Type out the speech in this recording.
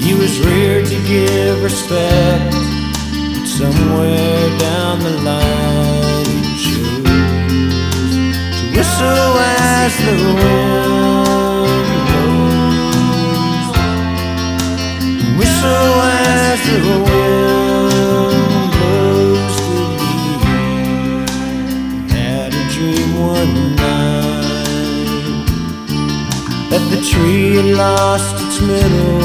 He was reared to give respect, but somewhere down the line he chose to whistle as the wind blows. Whistle as the wind blows to leave. He had a dream one night that the tree had lost its middle.